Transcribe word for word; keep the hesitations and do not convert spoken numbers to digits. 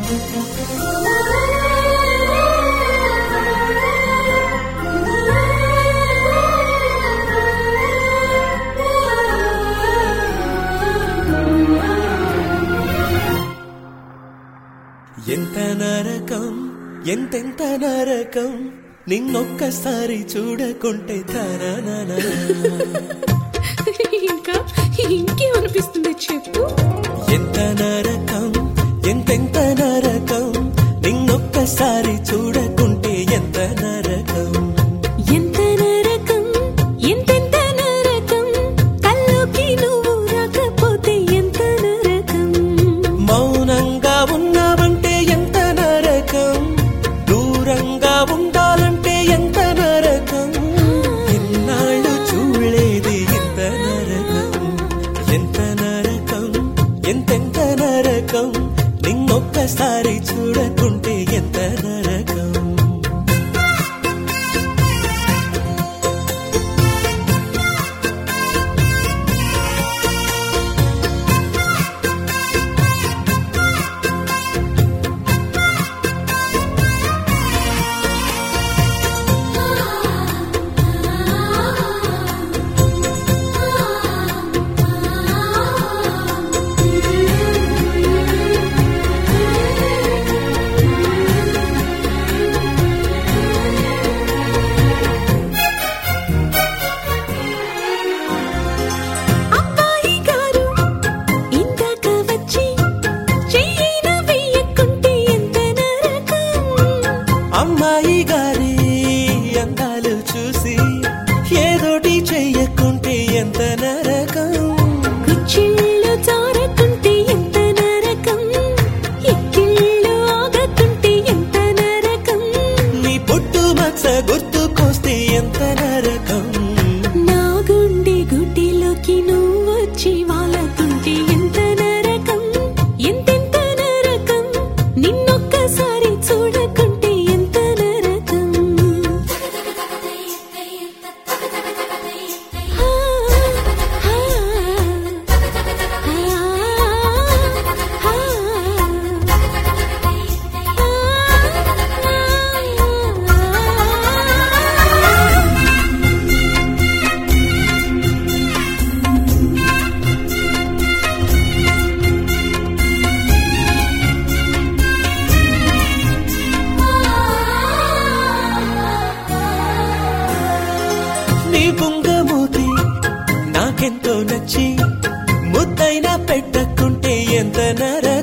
ఎంత నరకం ఎంతెంత నరకం నిన్నొక్కసారి చూడకుంటే తనన ఇంకా ఇంకేమనిపిస్తుంది చెప్పు. ఎంత నరకం ఎంతెంత నరకం నిన్నొక్కసారి చూడకుంటే ఎంత నరకం. ఎంత నరకం ఎంతెంత నరకం కల్లోకి నువ్వు రాకపోతే ఎంత నరకం. మౌనంగా ఉన్నావంటే ఎంత నరకం, దూరంగా ఉండాలంటే ఎంత నరకం. ఎన్నాళ్ళు చూడలేదు ఎంత నరకం. ఎంత నరకం ఎంతెంత నరకం నిన్నొక్కసారి చూడకుంటే ఎంత నరకం. అమ్మాయి గారి అందాలు చూసి ఏదోటి చెయ్యకుంటే ఎంత నరకం. కుచ్చిళ్ళు జారకుంటే ఎంత నరకం, ఎక్కిళ్ళు ఆగకుంటే ఎంత నరకం. నీ పుట్టు మచ్చ గుర్తుకొస్తే ఎంత నరకం. నా గుండె గుడ్డిలోకి నువ్వొచ్చి వాలకుంటే ఎంత నరకం. ఎంతెంత నరకం నిన్నొక్కసారి చూడకుంటే ఎంత నరకం. నీ బుంగమూతి నాకెంతో నచ్చి ముద్దైనా పెట్టకుంటే ఎంత నరకం.